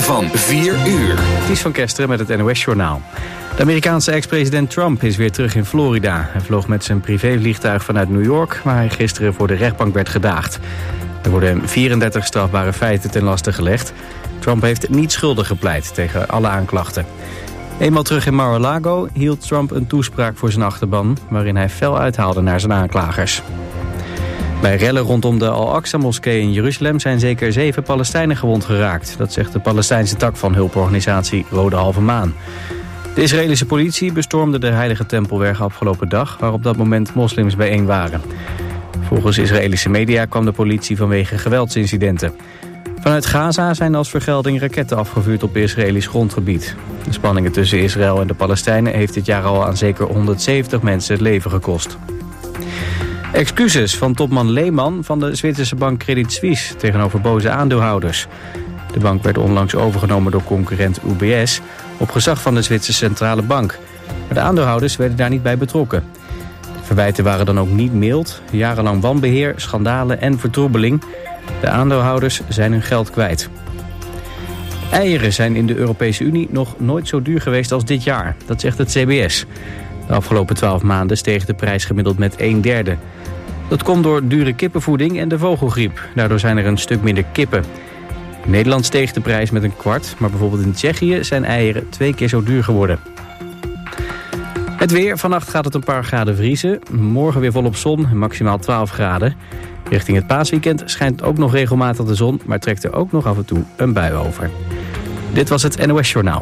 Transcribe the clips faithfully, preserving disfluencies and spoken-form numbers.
van vier uur. Ties van Kesteren met het N O S-journaal. De Amerikaanse ex-president Trump is weer terug in Florida. Hij vloog met zijn privévliegtuig vanuit New York, waar hij gisteren voor de rechtbank werd gedaagd. Er worden hem vierendertig strafbare feiten ten laste gelegd. Trump heeft niet schuldig gepleit tegen alle aanklachten. Eenmaal terug in Mar-a-Lago hield Trump een toespraak voor zijn achterban, waarin hij fel uithaalde naar zijn aanklagers. Bij rellen rondom de Al-Aqsa-moskee in Jeruzalem zijn zeker zeven Palestijnen gewond geraakt. Dat zegt de Palestijnse tak van hulporganisatie Rode Halve Maan. De Israëlische politie bestormde de heilige tempelberg afgelopen dag, waar op dat moment moslims bijeen waren. Volgens Israëlische media kwam de politie vanwege geweldsincidenten. Vanuit Gaza zijn als vergelding raketten afgevuurd op Israëlisch grondgebied. De spanningen tussen Israël en de Palestijnen heeft dit jaar al aan zeker honderdzeventig mensen het leven gekost. Excuses van topman Lehman van de Zwitserse bank Credit Suisse tegenover boze aandeelhouders. De bank werd onlangs overgenomen door concurrent U B S op gezag van de Zwitserse Centrale Bank. Maar de aandeelhouders werden daar niet bij betrokken. De verwijten waren dan ook niet mild, jarenlang wanbeheer, schandalen en vertroebeling. De aandeelhouders zijn hun geld kwijt. Eieren zijn in de Europese Unie nog nooit zo duur geweest als dit jaar. Dat zegt het C B S. De afgelopen twaalf maanden steeg de prijs gemiddeld met een derde. Dat komt door dure kippenvoeding en de vogelgriep. Daardoor zijn er een stuk minder kippen. In Nederland steeg de prijs met een kwart, maar bijvoorbeeld in Tsjechië zijn eieren twee keer zo duur geworden. Het weer. Vannacht gaat het een paar graden vriezen. Morgen weer volop zon, maximaal twaalf graden. Richting het paasweekend schijnt ook nog regelmatig de zon, maar trekt er ook nog af en toe een bui over. Dit was het N O S-journaal.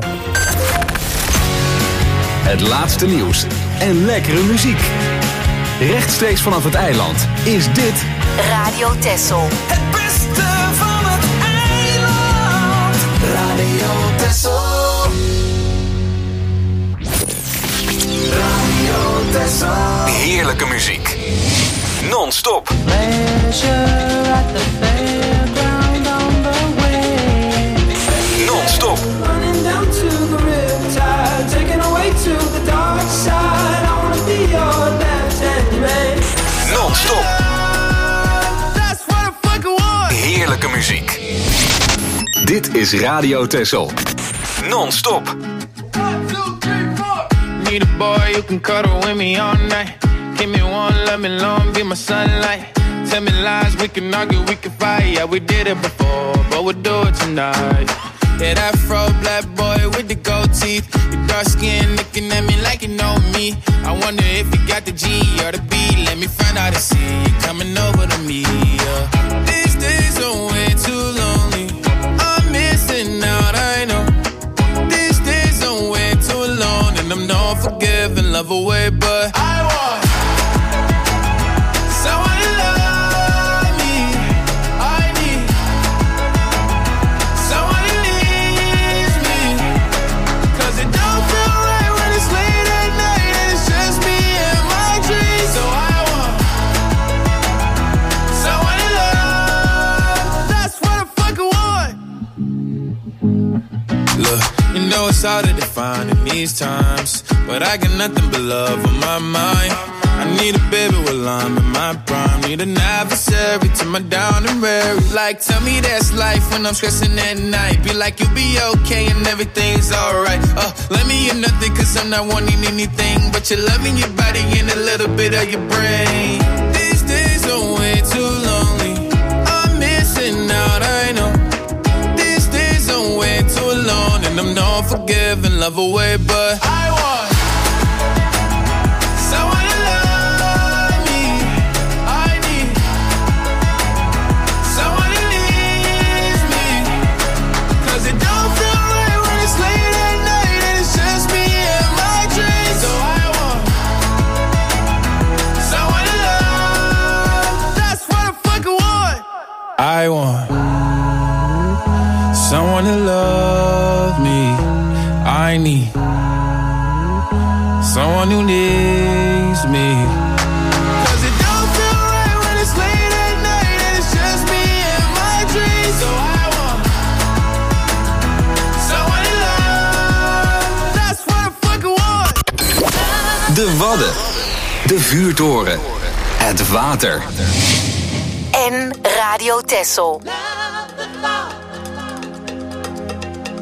Het laatste nieuws en lekkere muziek. Rechtstreeks vanaf het eiland is dit Radio Texel. Het beste van het eiland. Radio Texel. Radio Texel. heerlijke muziek. Non-stop. Pleasure at the fairground on the way. Non-stop. Running down to the riptide, taken away to the dark side. I wanna be your left-hand man. Non-stop. That's what I fucking want. Heerlijke muziek. Dit is Radio Texel. Non-stop. One, two, three, four. Need a boy you can cuddle with me all night. Give me one, let me long, be my sunlight. Tell me lies, we can argue, we can fight. Yeah, we did it before, but we'll do it tonight. Yeah, that fro black boy with the gold teeth. Your dark skin looking at me like you know me. I wonder if you got the G or the B. Let me find out and see you coming over to me. Yeah. These days are way too lonely. I'm missing out, I know. These days are way too alone. And I'm not forgiving, love away, but I want someone to love me. I need someone who needs me. Cause it don't feel right when it's late at night and it's just me and my dreams. So I want someone to love. That's what I fucking want. Look, you know it's hard to define in these times, but I got nothing but love on my mind. I need a baby while I'm in my prime. Need an adversary to my down and weary. Like, tell me that's life when I'm stressing at night. Be like, you'll be okay and everything's alright. Uh, let me in nothing cause I'm not wanting anything but your love and your body and a little bit of your brain. These days are way too lonely. I'm missing out, I know. These days are way too alone. And I'm not forgiving, love away, but I want someone to love me. I need someone who needs me. Cause it don't feel right when it's late at night and it's just me and my dreams. So I want someone to love. That's what I fucking want. I want someone to love me. I need someone who needs me. Cause it don't feel right when it's late at night and it's just me and my dreams. So I want someone to love. That's what I fucking want. De Wadden. De vuurtoren. Het water. En Radio Texel.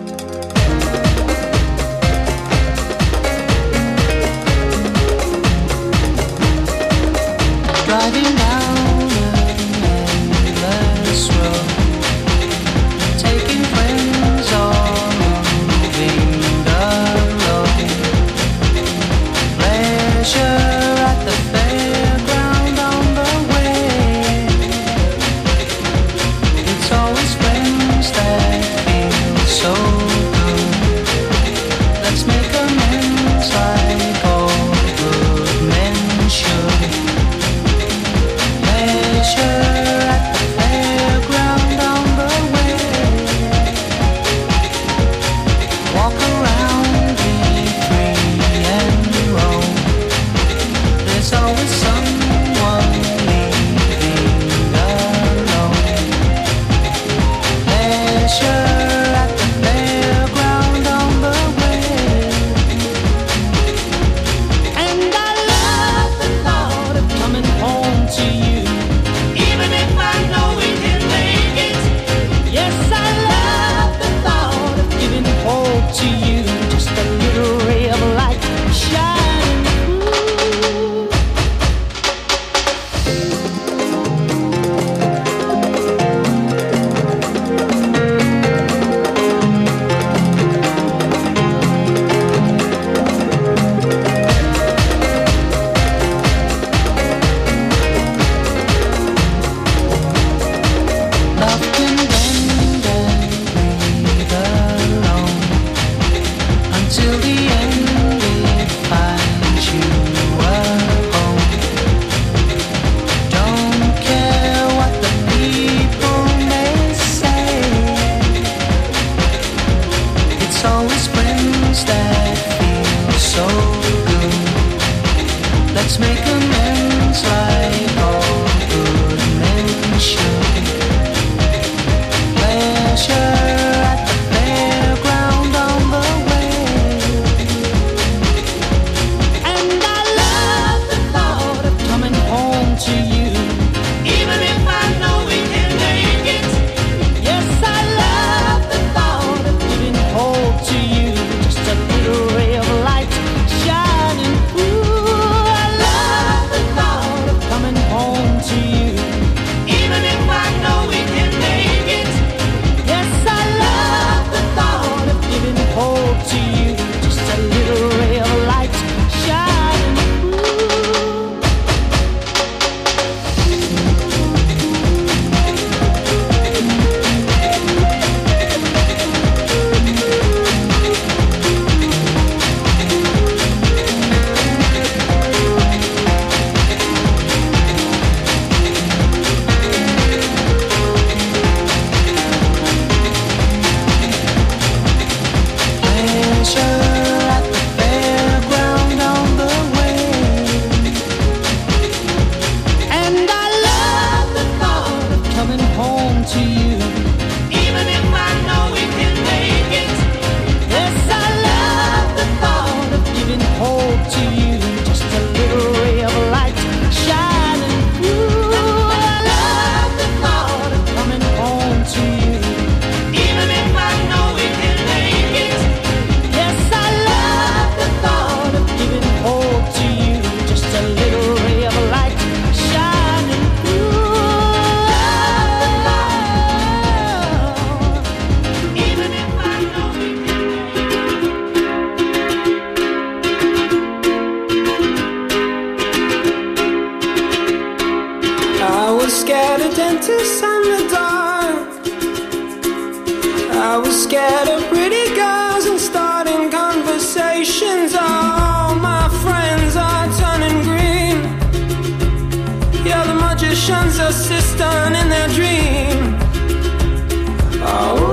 till the end it finds you alone. Don't care what the people may say. It's always friends that feel so good. Let's make amends like all good men should. Pleasure at the fairground on the way. And I love the thought of coming home to you, even if I know we can make it. Yes, I love the thought of giving hope to you, just a little ray of light shining through. I love the thought of coming home to you, even if I know we can make it. Yes, I love the thought of giving hope to you, just a little ray of light shining through. Pleasure at the fairground on the way. And I love the thought of coming home to you, even if I know we can make it. Yes, I love the thought of giving hope to you, just a little ray of light shining through. I love the thought of coming home to you, even if I know we can make it. Yes, I love the thought of giving hope to you, just a little ray of light shining through. Even if I know we can I was scared of dentists and the dark. I was scared of pretty girls and starting conversations. All my friends are turning green. Yeah, the magician's assistant in their dream. Oh,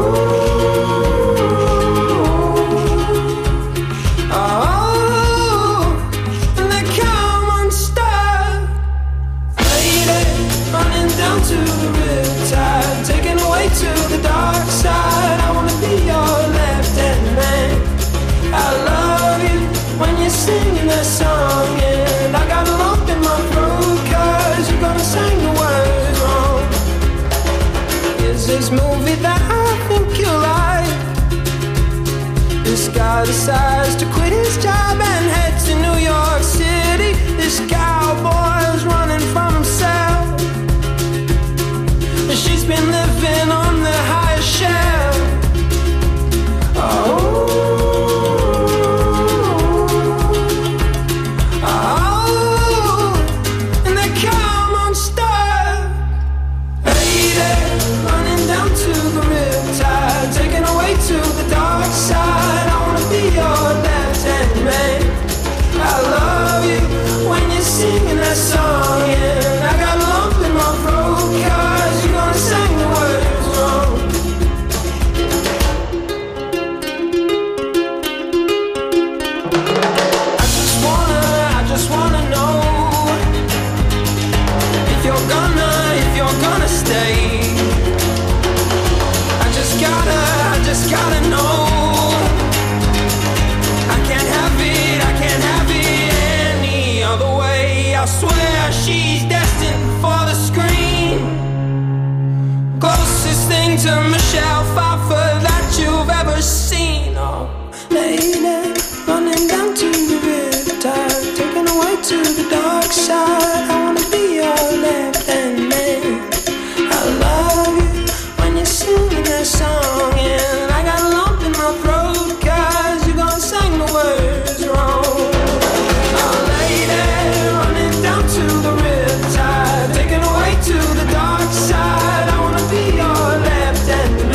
oh, and they come unstuck. Lady, running down to the riptide, taken away to the dark side. I wanna be your left-hand man. I love you when you're singing that song, and I got a lump in my throat 'cause you're gonna sing the words wrong. Is this movie that I think you like? This guy decides to quit his job and head to New York City. This cowboy's running from himself. She's been living on the highest shelf. Oh, oh, and they come unstuck. Lady, running down to the riptide, taken away to the dark side. I wanna be your left-hand man. I love you when you're singing that song, and I got a lump in my throat 'cause you're gonna sing the words wrong. I just wanna, I just wanna know if you're gonna, if you're gonna stay. I just gotta, I just gotta know. I can't have it, I can't have it any other way. I swear she's destined for the screen. Closest thing to Michelle Pfeiffer that you've ever seen. Oh, lady, running down to the riptide, taken away to the dark side. I wanna be your left-hand man. I love you when you're singing that song, and I got a lump in my throat 'cause you're gonna sing the words wrong. Oh, lady, running down to the riptide, taken away to the dark side. I wanna be your left-hand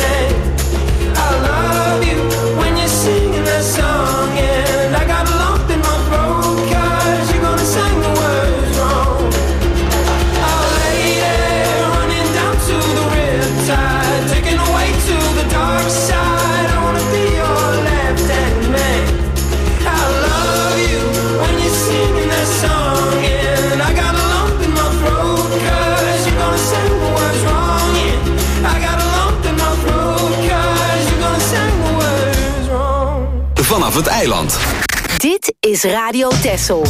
vanaf het eiland. Dit is Radio Texel.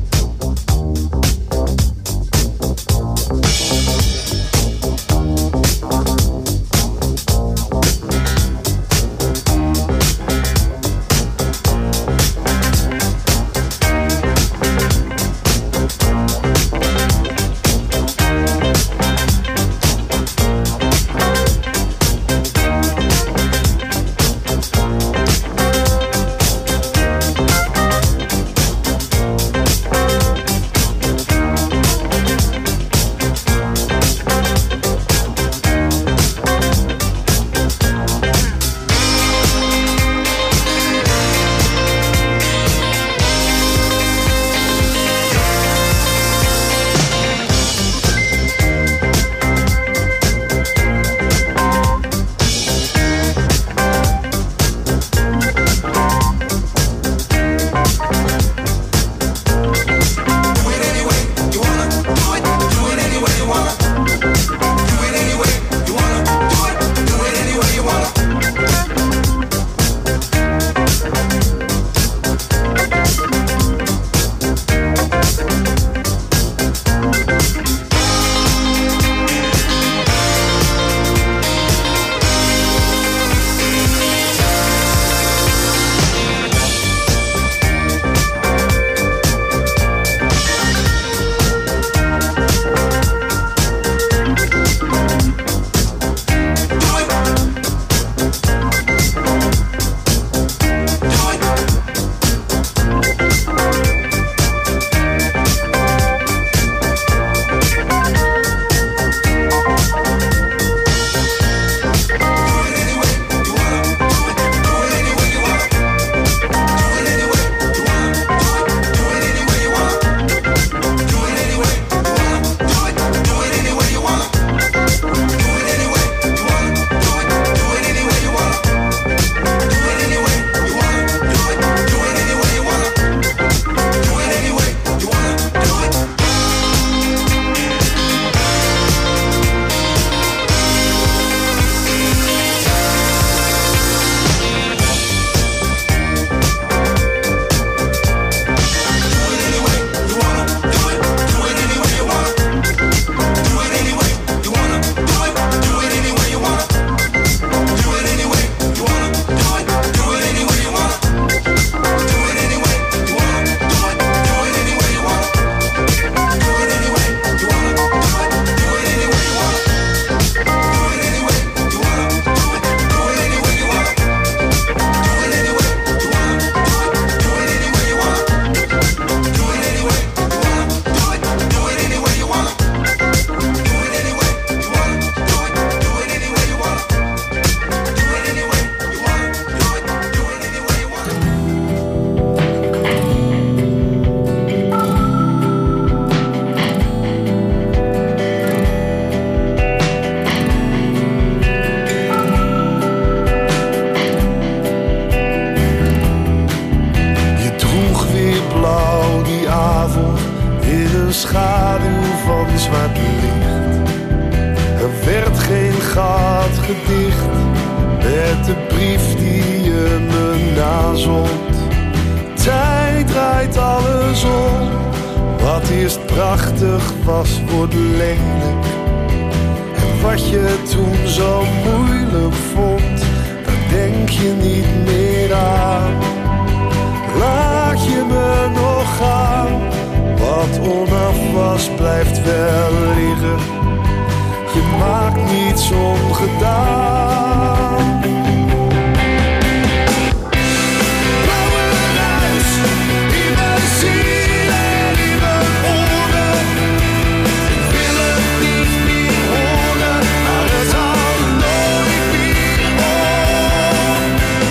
schaduw van zwart licht. Er werd geen gat gedicht met de brief die je me nazond. Tijd draait alles om, wat eerst prachtig was wordt lelijk. En wat je toen zo moeilijk vond, daar denk je niet meer aan. Laat je me nog gaan, wat onaf was blijft wel liggen. Je maakt niets ongedaan. Blauwe ruis in mijn ziel en in mijn oren. Ik wil het niet meer horen, maar het houdt nooit meer op.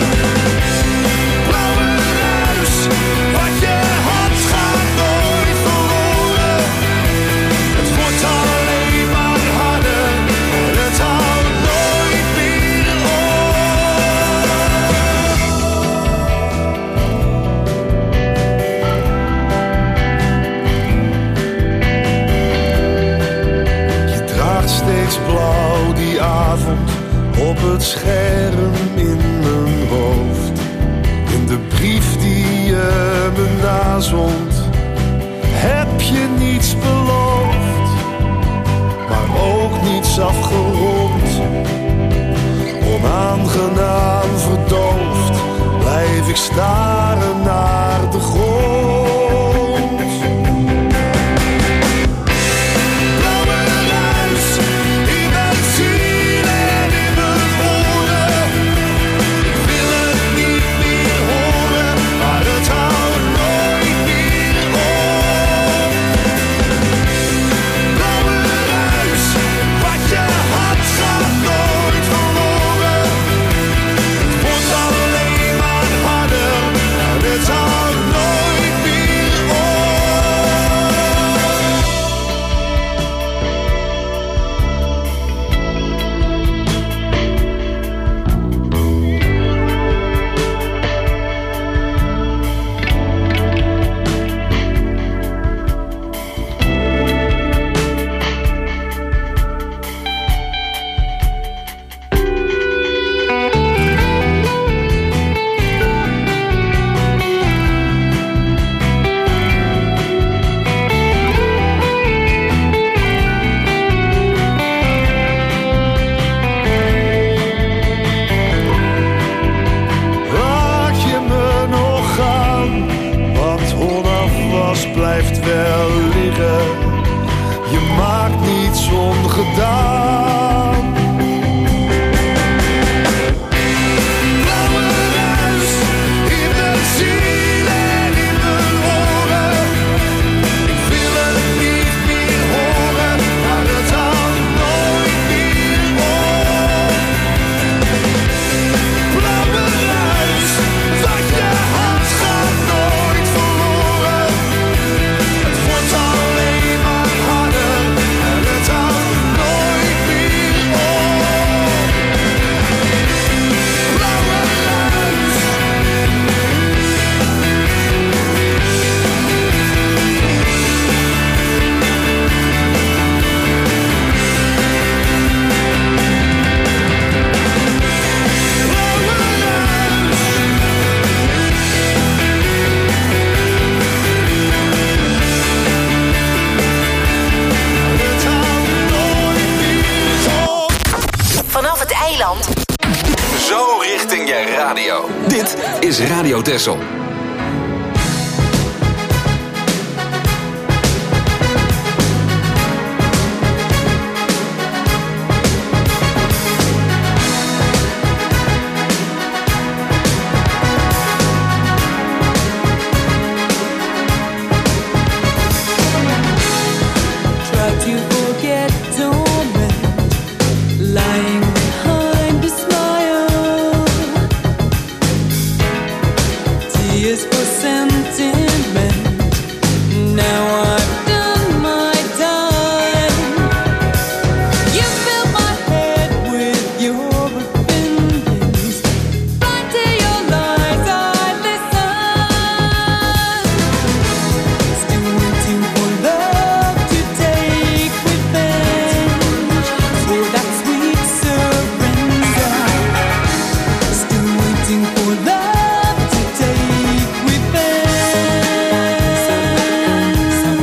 Blauwe ruis, wat je had gaat nooit verloren. Het wordt alleen maar harder en het houdt nooit nazond heb je niets beloofd, maar ook niets afgerond. Onaangenaam verdoofd blijf ik staren naar de grond. Zo richting je radio. Dit is Radio Texel. Some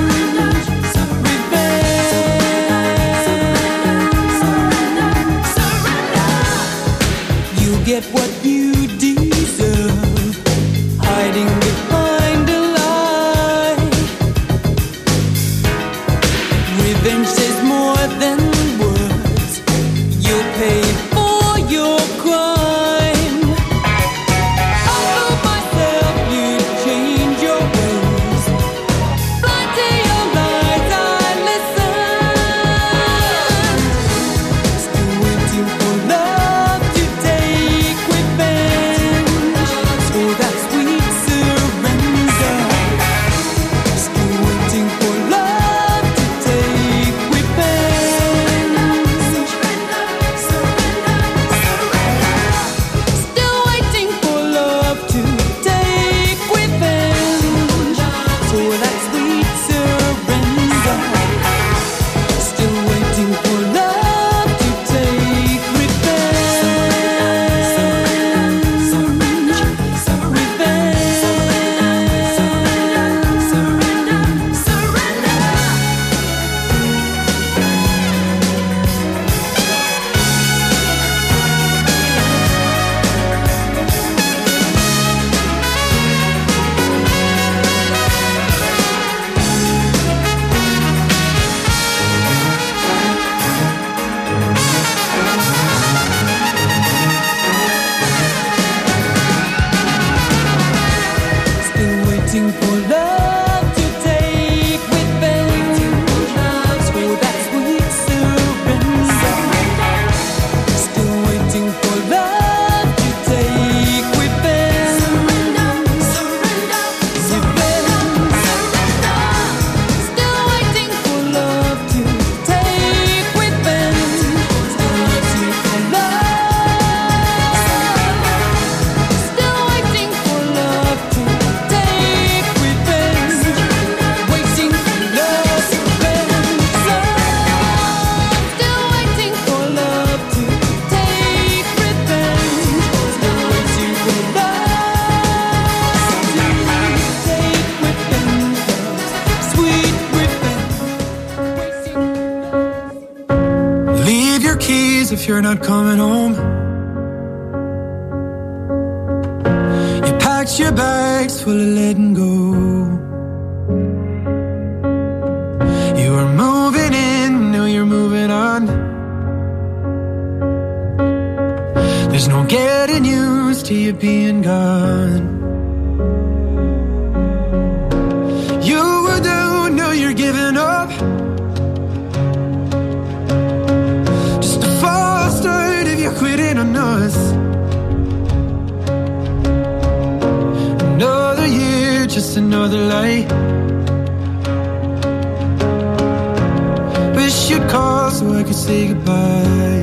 you're not coming home. You packed your bags full of letting go. You were moving in, now you're moving on. There's no getting used to you being gone. You were down, now you're giving up. Just a false start if you're quitting on us. Another year, just another lie. Wish you'd call so I could say goodbye.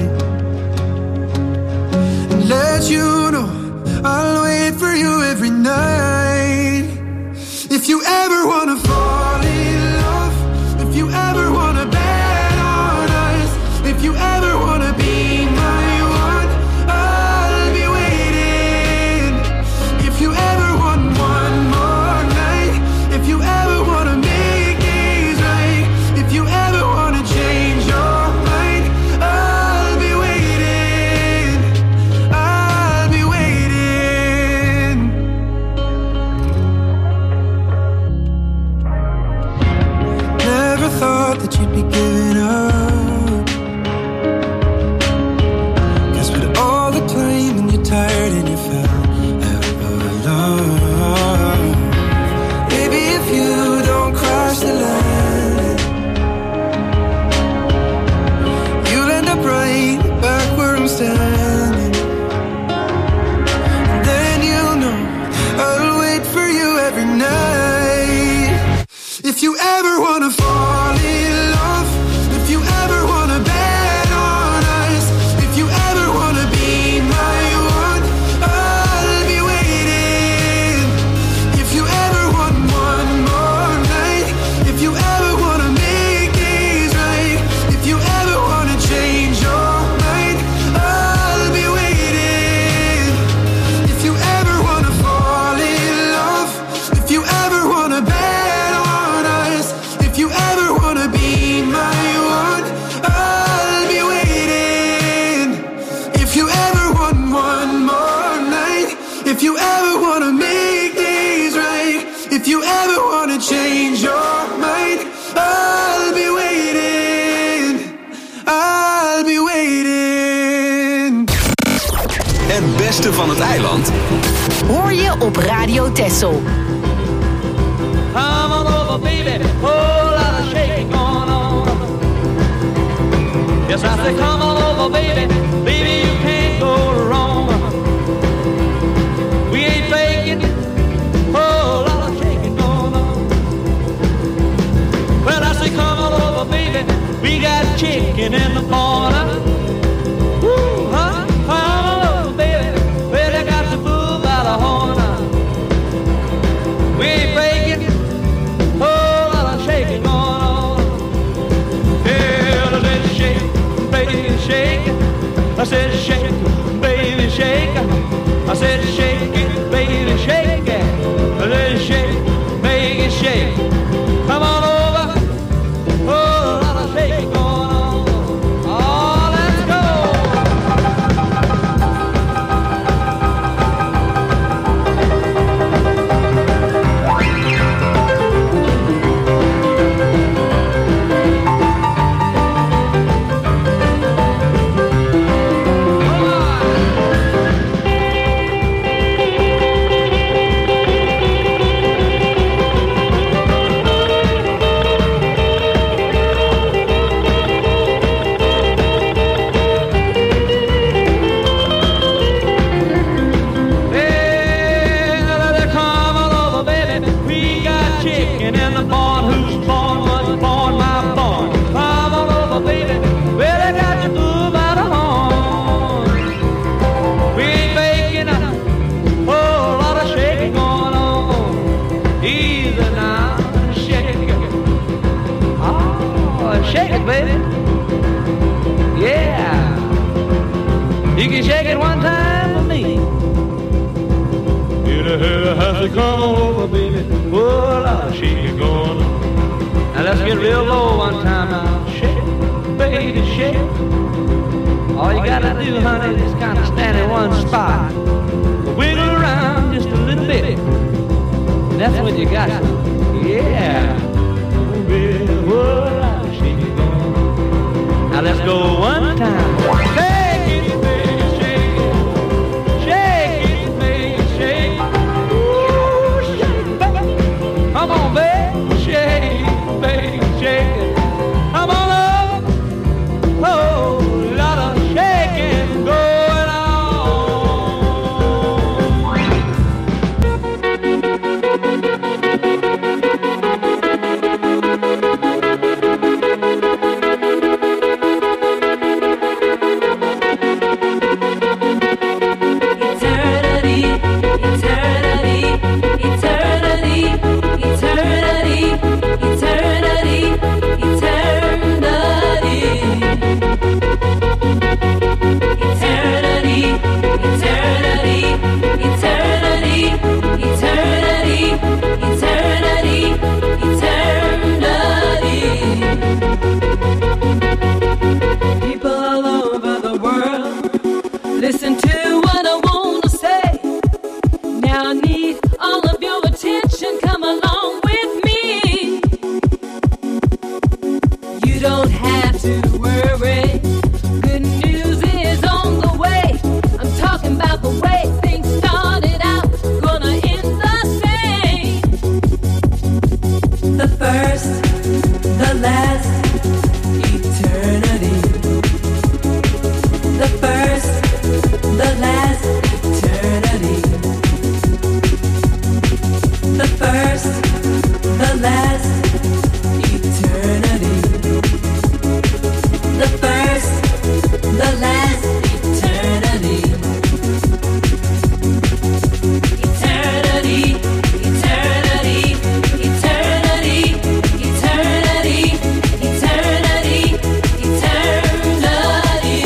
Let you know I'll wait for you every night. If you ever wanna fall in love, if you ever wanna bet on us, if you ever wanna be my one, I'll be waiting. If you ever want one more night, if you ever wanna make things right, if you ever wanna change your mind, I'll be waiting. I'll be waiting. Never thought that you'd be giving up. 'Cause with all the time and you're tired and you fell out of love. Baby, if you don't cross the line, you'll end up right back where I'm standing. And then you'll know I'll wait for you every night. If you ever wanna fall in love, if you ever wanna bet on us, if you ever wanna be my one, I'll be waiting. If you ever want one more night, if you ever wanna make things right, if you ever wanna change your mind, I'll be waiting. If you ever wanna fall in love, if you ever wanna bet on us, if you ever wanna be my one, I'll be waiting. If you ever want one more night, if you ever wanna make things right, if you ever wanna change your mind, I'll be waiting. I'll be waiting. Het beste van het eiland Hoor je op Radio Texel. Come on over, baby, whole lot of shaking going on. Yes, I say come on over, baby, baby, you can't go wrong. We ain't faking, whole lot of shaking going on. Well, I say come on over, baby, we got chicken in the corner. Woo, huh? Come on over, baby, well, I got the bull by the horn. We ain't faking, whole lot of shaking going on. Yeah, I said shake, baby, shake. I said shake, baby, shake. I said shake it, baby, shake it. I said shake, make it shake. Come on over, whole lot of shaking going on. Oh, let's go. You can shake it one time for me. You know how to come over, baby. Oh, I'll shake it going on. Now let's get real low one time now. Shake, baby, shake. All you gotta do, honey, is kind of stand in one spot. Wiggle around just a little bit. That's when you got it. Yeah. Now let's go one time. Shake it, baby, shake it. Shake it, baby, shake it. Ooh, shake it, baby. Come on, baby, shake it, baby, shake it. Come on up. Oh, lot of shaking going on. Listen to what I wanna say. Now I need all of your attention. Come along with me. You don't have to worry. Good news is on the way. I'm talking about the way things started out, gonna end the same. The first, the last, eternity. The first, the last, eternity. The first, the last, eternity. The first, the last, eternity. Eternity, eternity, eternity, eternity, eternity, eternity.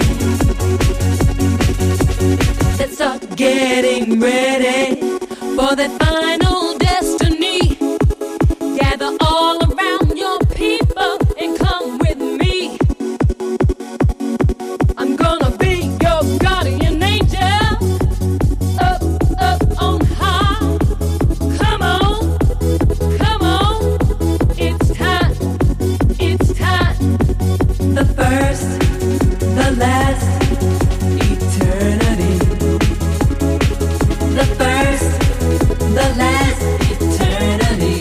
Let's start getting ready for that final destiny. Gather all around your people and come with me. I'm gonna be your guardian angel. Up, up on high. Come on, come on. It's time, it's time. The first, the last, eternity. The first, the last, eternity.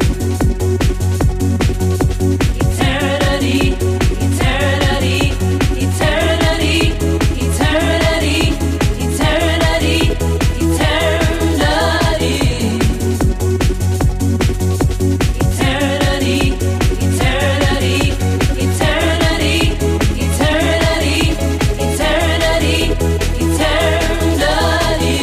Eternity, eternity, eternity, eternity, eternity, eternity. Eternity, eternity, eternity, eternity, eternity, eternity.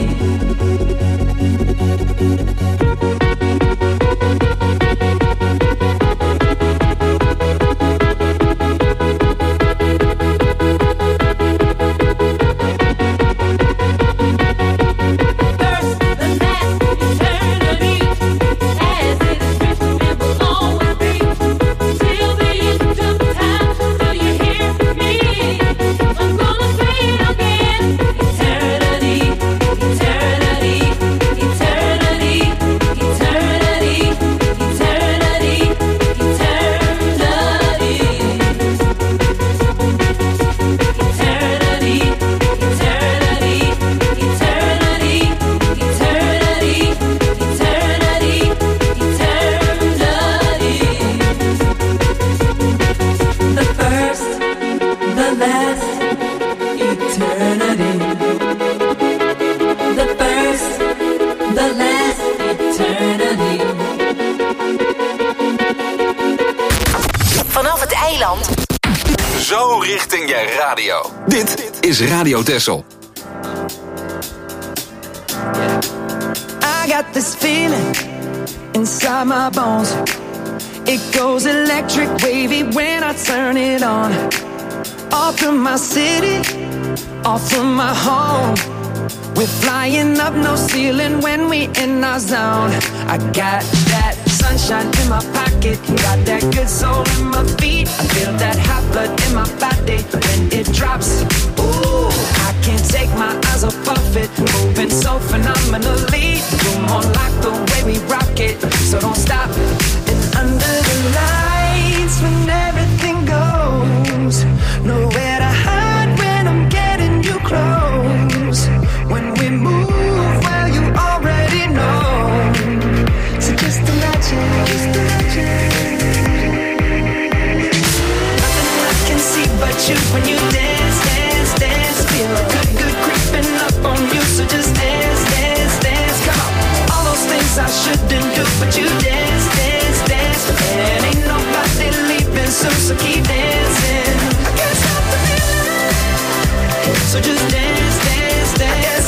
First, the last, eternity, as it is written, it will always be. Till the end of time, do you hear me? I'm gonna say it again. Eternity, eternity, eternity, eternity, eternity, eternity. Eternity, eternity, eternity, eternity, eternity, eternity. The first, the last, eternity. The first, the last, eternity. Vanaf het eiland Zo richting je radio. Dit is Radio Texel. I got this feeling inside my bones. It goes electric wavy when I turn it on. Off from my city, off from my home. We're flying up no ceiling when we in our zone. I got that sunshine in my pocket, got that good soul in my feet. I feel that hot blood in my body when it drops. Ooh, I can't take my eyes off of it, moving so phenomenally. You're more like the way we rock it, so don't stop. And under the lights, when everything goes, nowhere to hide when I'm getting you close. When we move, well, you already know. So just imagine, just imagine. Nothing I can see but you when you dance, dance, dance. Feel good, good creeping up on you. So just dance, dance, dance. Come on. All those things I shouldn't do, but you dance, dance, dance. And ain't nobody leaving soon, so keep dancing. I can't stop the feeling. So just dance, dance, dance.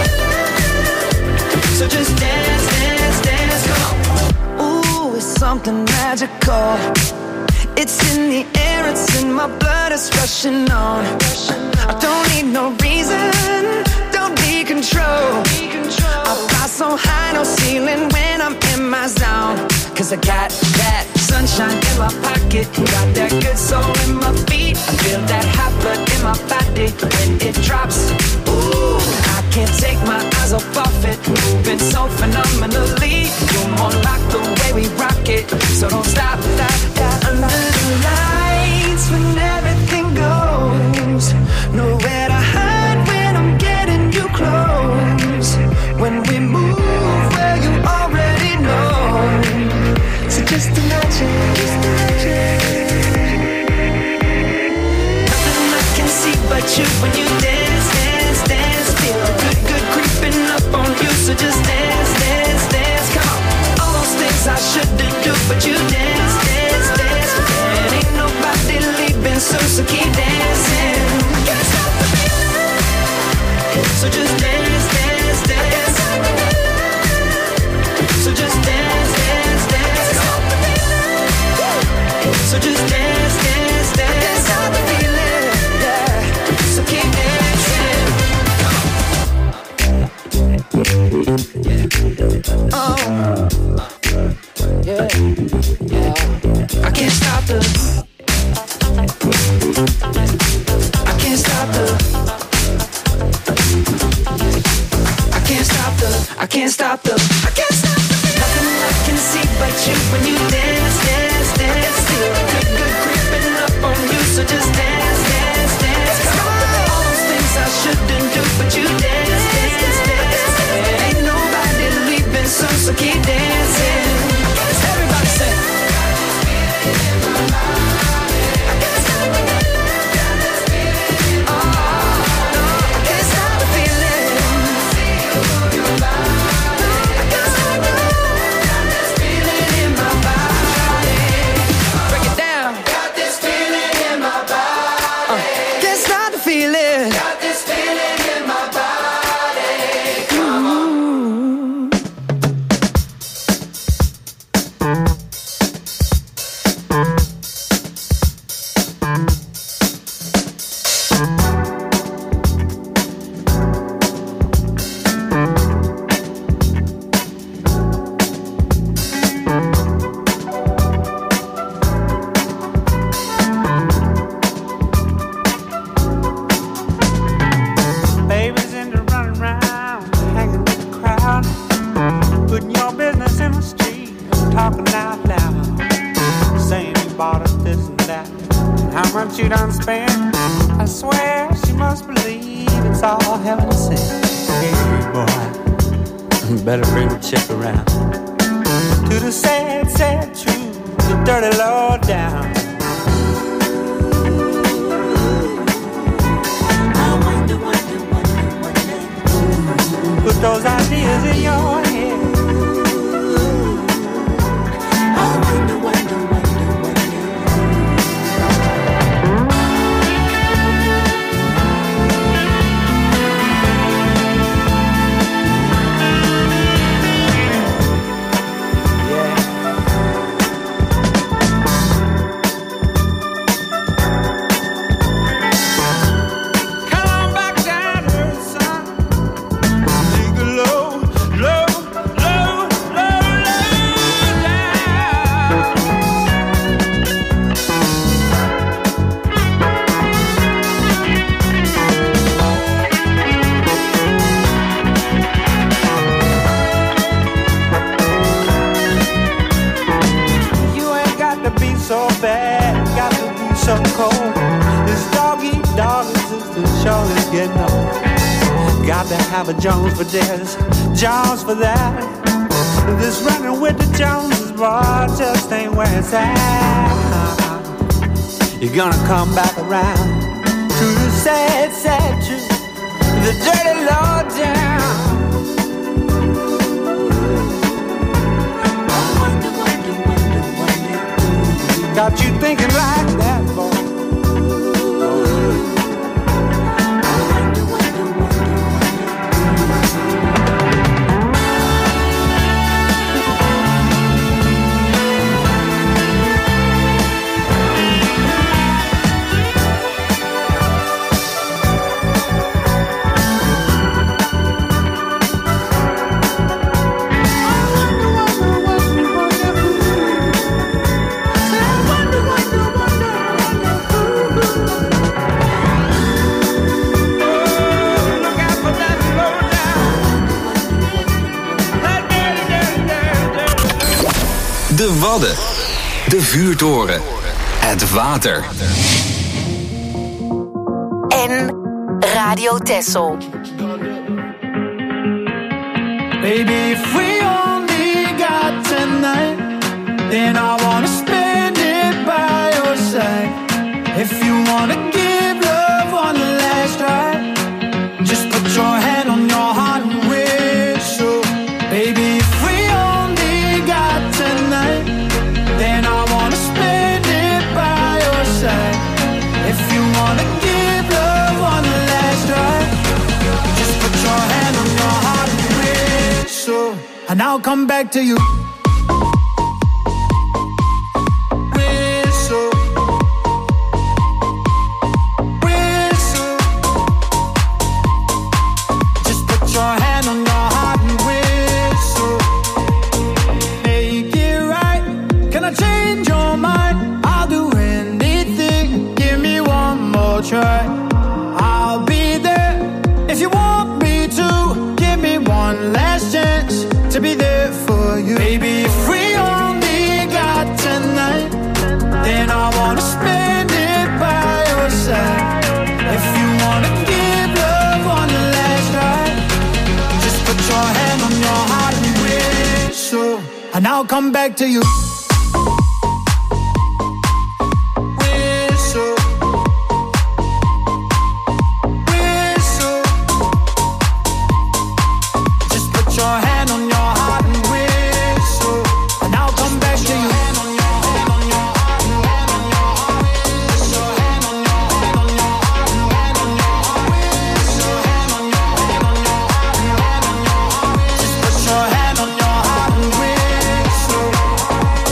So just dance, dance, dance. Come on. Ooh, it's something magical. It's in the air, it's in my blood, it's rushing on. I don't need no reason, don't need control. I fly so high, no ceiling when I'm in my zone. Cause I got that sunshine in my pocket, got that good soul in my feet. I feel that hot blood in my body when it drops. Ooh, I can't take my eyes off of it, moving so phenomenally. You're more like the way we rock it, so don't stop, stop, stop. Under the lights, when everything goes, nowhere to hide when I'm getting you close. When we move, well, you already know. So just imagine, just imagine. Nothing I can see but you when you dance, dance, dance. Feel good, good creeping up on you. So just dance, dance, dance. Come on. All those things I shouldn't do, but you dance, dance, dance. And ain't nobody leaving soon, so keep dancing. I can't stop the feeling. So just dance, dance, dance. So just dance, dance, dance. So just dance, dance, dance. I can't stop the feeling, yeah. So keep dancing. Oh, yeah, yeah. I can't stop the. I can't stop the. I can't stop the. I can't stop the. I can't stop the. Nothing I can see but you when you dance, dance, dance. Feel good, good creeping up on you. So just dance, dance, dance. Come on. All those things I shouldn't do, but you dance, dance, dance. And ain't nobody leaving soon, so keep dancing. Everybody say. I can't stop the feeling. Oh, no, I can't stop the feeling. I can't stop the feeling in my body. Break it down. Got this feeling in my body. Uh, can't stop the feeling. Got this feeling in my body. Come on. Babies into running around, hanging with the crowd, putting your business in the street, talking out loud, saying you bought us this and that, and how much you done spent. I swear she must believe it's all heaven sent. Hey boy, better bring the chick around to the sad, sad truth, the dirty low down. Put those ideas in your head. I wonder, wonder, wonder, wonder. Come on back down to earth, son. Take a low, low got to have a Jones for this, Jones for that. This running with the Joneses, boy, just ain't where it's at. You're gonna come back around to the sad, sad truth, the dirty low down. Got you thinking like that, boy. De Wadden. De vuurtoren. Het water. En Radio Texel. Baby, if we only got tonight, then I wanna spend it by your side. If you wanna give love one last try, just put your hand on your heart and whistle. Baby, if we only got tonight, then I wanna spend it by your side. If you wanna give love one last try, just put your hand on your heart and whistle, and I'll come back to you. Whistle, whistle, just put your hand on your heart and whistle. Make it right. Can I change your mind? I'll do anything. Give me one more try. I'll be there if you want me to. Give me one last chance to be there for you. Baby, if we only got tonight, then I wanna spend it by your side. If you wanna give love one last try, just put your hand on your heart and whistle, and I'll come back to you. Whistle, whistle, just put your hand on your heart and whistle, and I'll come back to you. Just put your hand on your heart and whistle.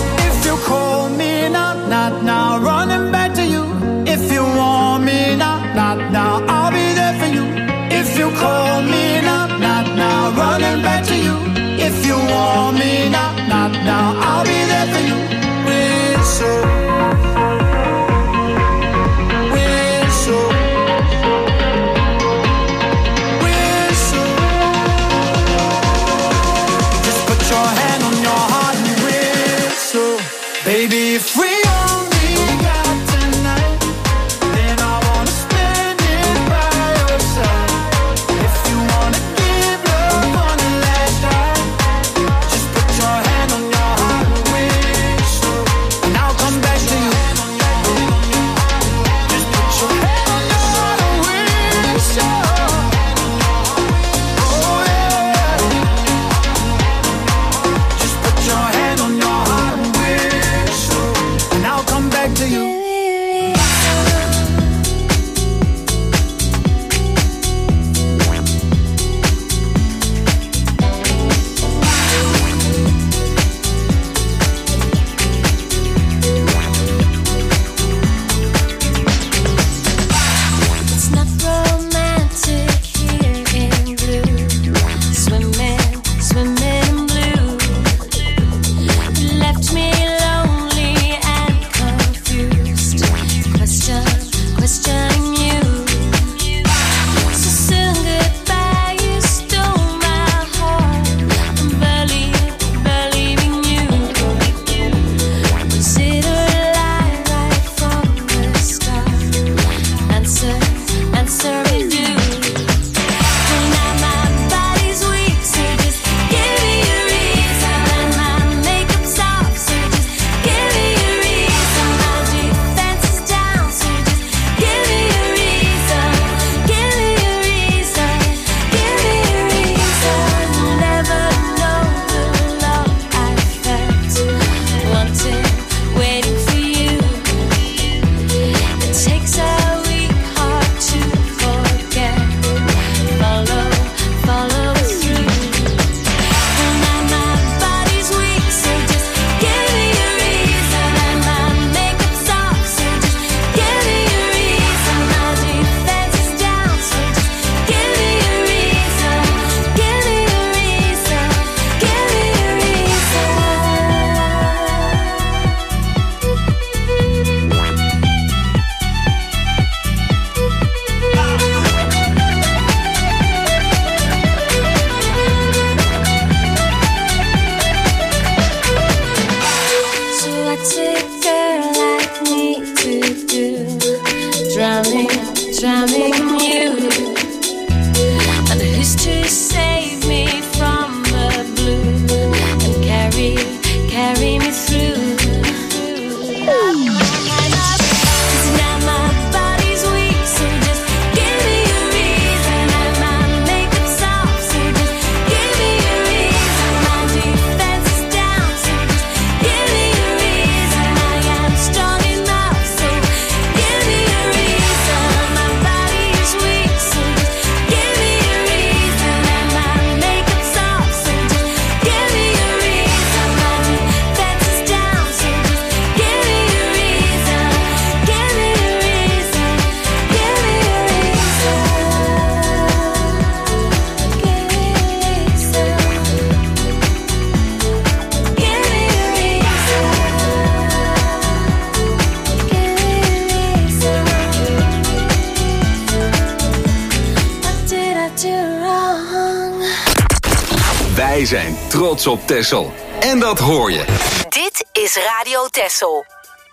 Wij zijn trots op Texel. En dat hoor je. Dit is Radio Texel.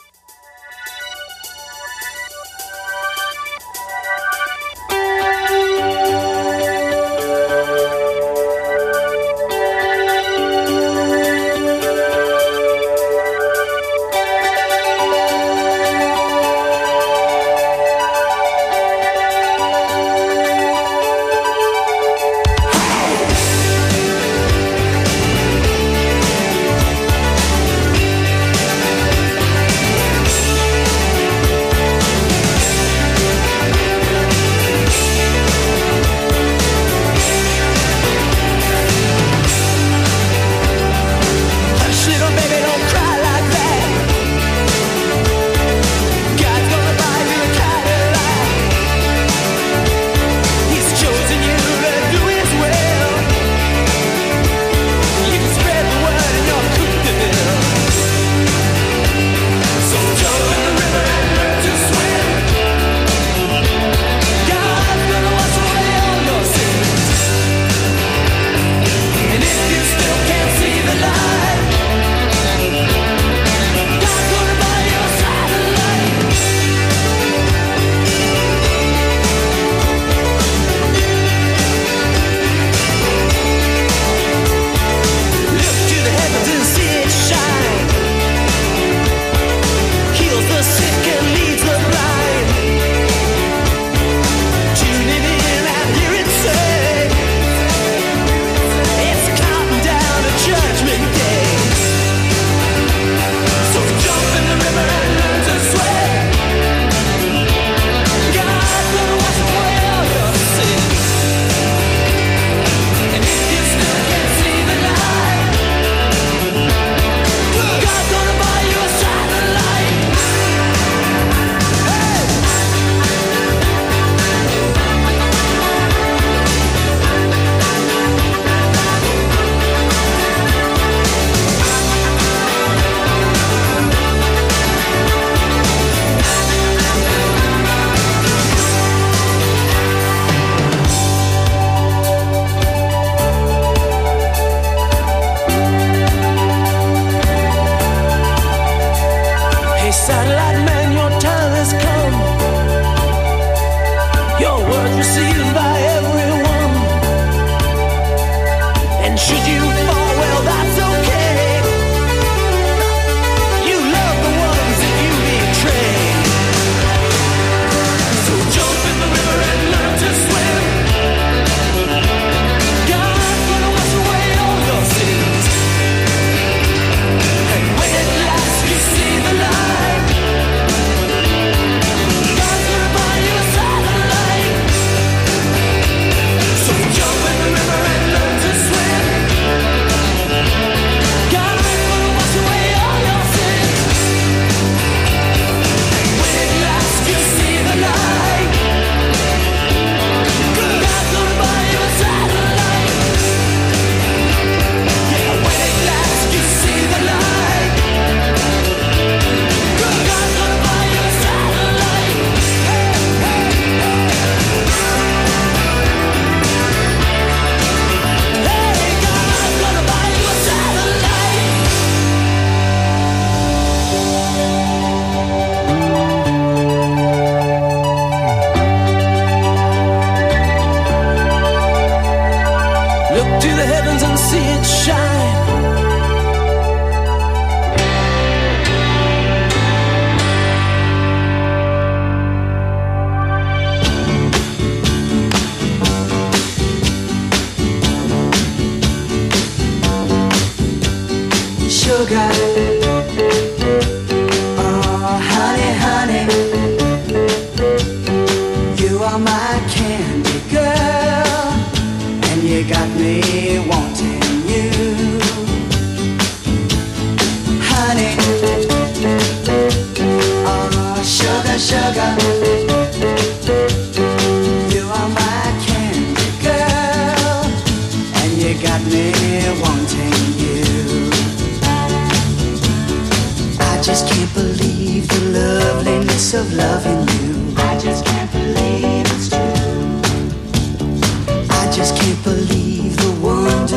Of loving you, I just can't believe it's true. I just can't believe the wonder of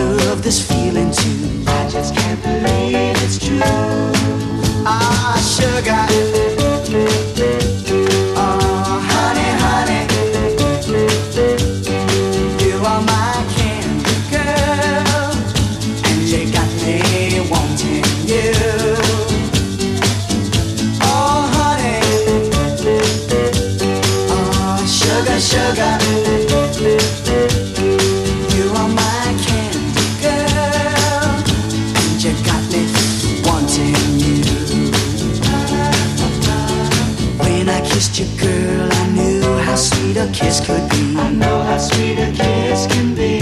this feeling too. I just can't believe it's true. Ah, sugar. Oh, honey, honey. You are my candy girl, and you got me wanting you. Oh, honey. Oh, sugar, sugar. You are my candy girl, and you got me wanting you. When I kissed you, girl, I knew how sweet a kiss could be. I know how sweet a kiss can be.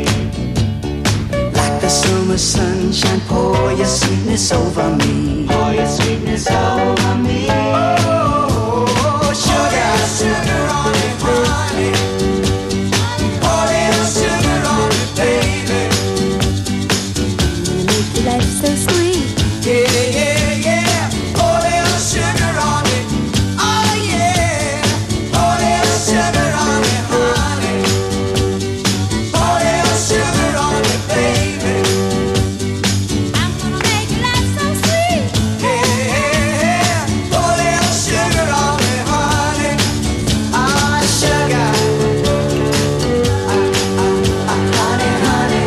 Like the summer sunshine, pour your sweetness over me. Pour your sweetness over me. Oh, sugar, sugar on it, honey. Pour little sugar on it, baby. You make your life so sweet. Yeah, yeah, yeah. Pour little sugar on it. Oh, yeah. Pour little sugar on it, honey. Pour little sugar on it, baby. I'm gonna make your life so sweet. Yeah, yeah. Pour little sugar on it, honey. Ah, sugar. Ah, ah, ah, honey, honey.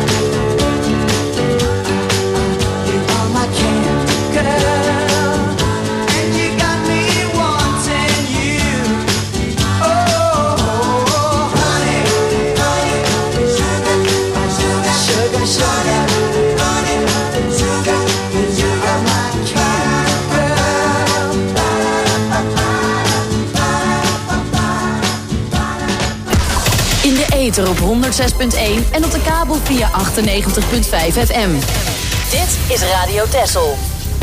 You are my candy girl, and you got me wanting you. Oh, honey, honey, sugar, sugar, sugar, sugar, honey, sugar. You are my candy girl. In de ether op honderdzes punt één en op de kabel via achtennegentig punt vijf F M. Dit is Radio Texel.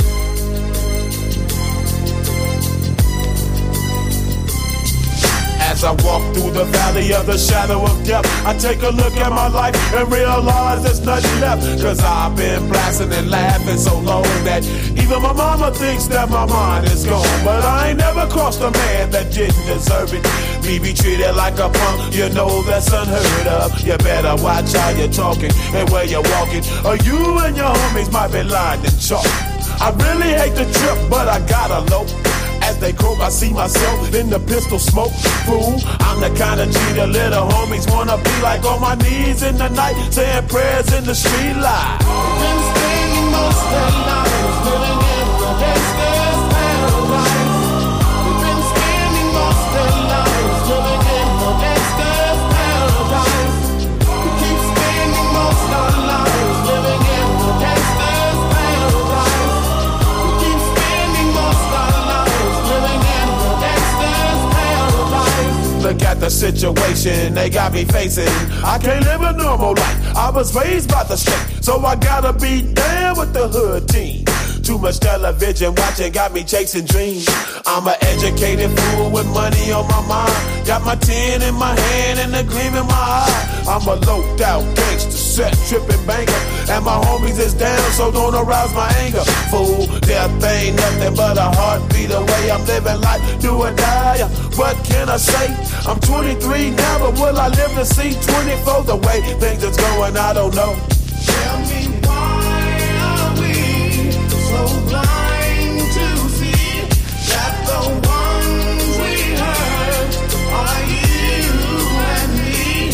As I walk through the valley of the shadow of death, I take a look at my life and realize there's nothing left. Cause I've been blasting and laughing so long that even my mama thinks that my mind is gone. But I ain't never crossed a man that didn't deserve it. Me be treated like a punk, you know that's unheard of. You better watch how you're talking and where you're walking, or you and your homies might be lined in chalk. I really hate the trip, but I gotta low. As they croak, I see myself in the pistol smoke. Fool, I'm the kind of G the little homies wanna be like, on my knees in the night, saying prayers in the street light. Been spending most of their lives living in the gangster's paradise. We've been spending most of their lives living in the gangster's paradise. We keep spending most of our lives living in the gangster's paradise. We keep spending most of our lives living in the gangster's paradise. Look at the situation they got me facing. I can't live a normal life. I was raised by the state, so I gotta be down with the hood team. Too much television watching got me chasing dreams. I'm an educated fool with money on my mind. Got my tin in my hand and a gleam in my eye. I'm a loped out gangster, set tripping banker, and my homies is down, so don't arouse my anger. Fool, death ain't nothing but a heartbeat away. I'm living life, do or die. What can I say? I'm twenty-three now, but will I live to see twenty-four? The way things is going, I don't know. Tell me why are we so blind to see that the ones we hurt are you and me?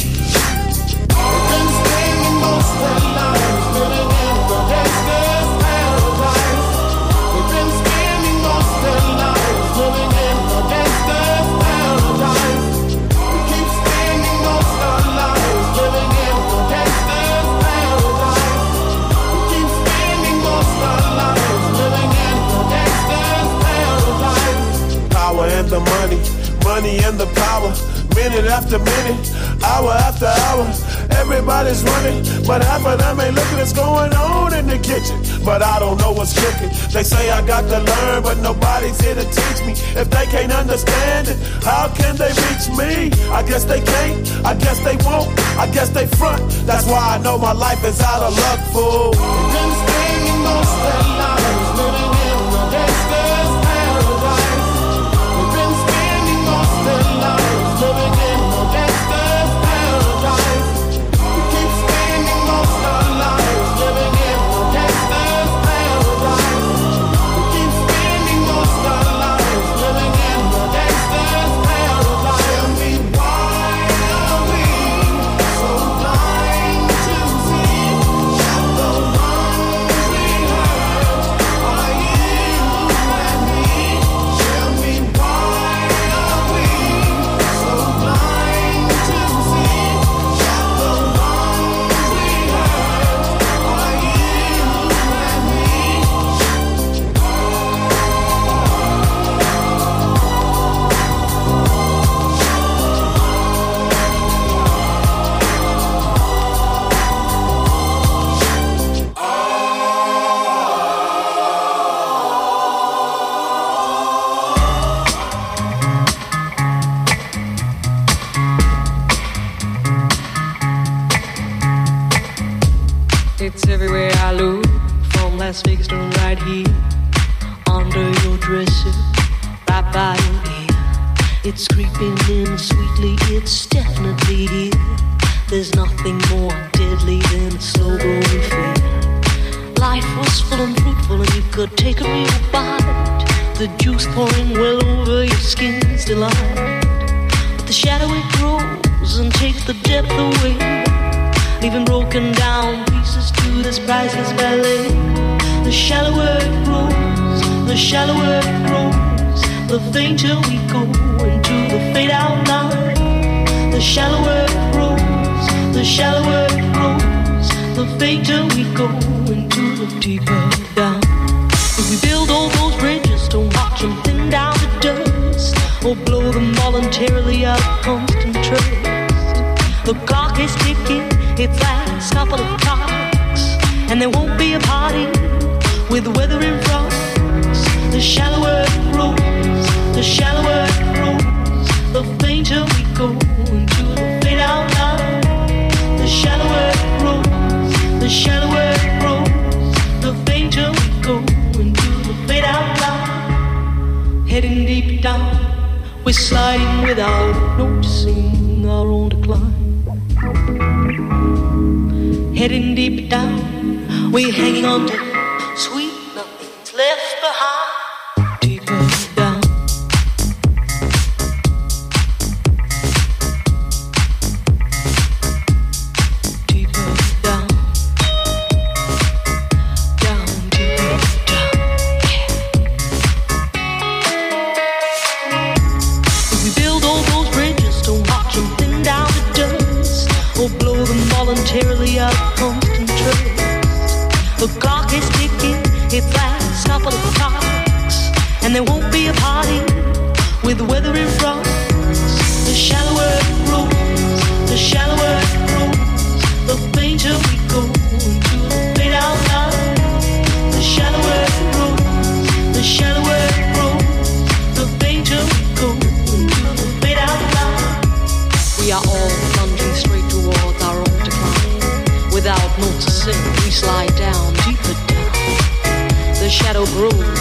We've been spending most of our lives living in the gangster's paradise. We've been spending most of our lives living in the gangster's paradise. We keep spending most of our lives living in the gangster's paradise. We keep spending most of our lives living in the gangster's paradise. Power and the money, money and the power. Minute after minute, hour after hour, everybody's running, but half of them ain't looking what's going on in the kitchen. But I don't know what's cooking. They say I got to learn, but nobody's here to teach me. If they can't understand it, how can they reach me? I guess they can't, I guess they won't, I guess they front. That's why I know my life is out of luck, fool. We've been spending most of our lives living in the gangster's paradise. We've been spending most of our lives living in the gangster's paradise. We keep spending most of our lives way I look from Las Vegas to right here, under your dresser, right by your ear. It's creeping in sweetly, it's definitely here. There's nothing more deadly than a slow-growing fear. Life was full and fruitful and you could take a real bite. The juice pouring well over your skin's delight. But the shadow it grows and takes the depth away, leaving broken down pieces to this priceless ballet. The shallower it grows, the shallower it grows, the fainter we go into the fade out line. The shallower it grows, the shallower it grows, the fainter we go into the deeper down. If we build all those bridges, don't watch them thin down to dust, or blow them voluntarily out of constant trust. The clock is ticking, its last couple of clocks, and there won't be a party with the weather in front. The shallower it grows, the shallower it grows, the fainter we go into the fade out line. The shallower it grows, the shallower it grows, the fainter we go into the fade out line. Heading deep down, we're sliding without noticing our own decline. Heading deep down, we're hanging on to sweet nothing's left behind. Deeper down. Deeper down. Down, deeper down. Yeah. If we build all those bridges, don't watch them thin down to dust, or blow them voluntarily out of constant trust. The clock is ticking, its last couple of clocks, and there won't be a party with the weather in front. The shallower it grows, the shallower it grows, the fainter we go into the fade out line. The shallower it grows, the shallower it grows, the fainter we go into the fade out line. We are all plunging straight towards our own decline. Without noticing, we slide down, deeper down. The shadow grows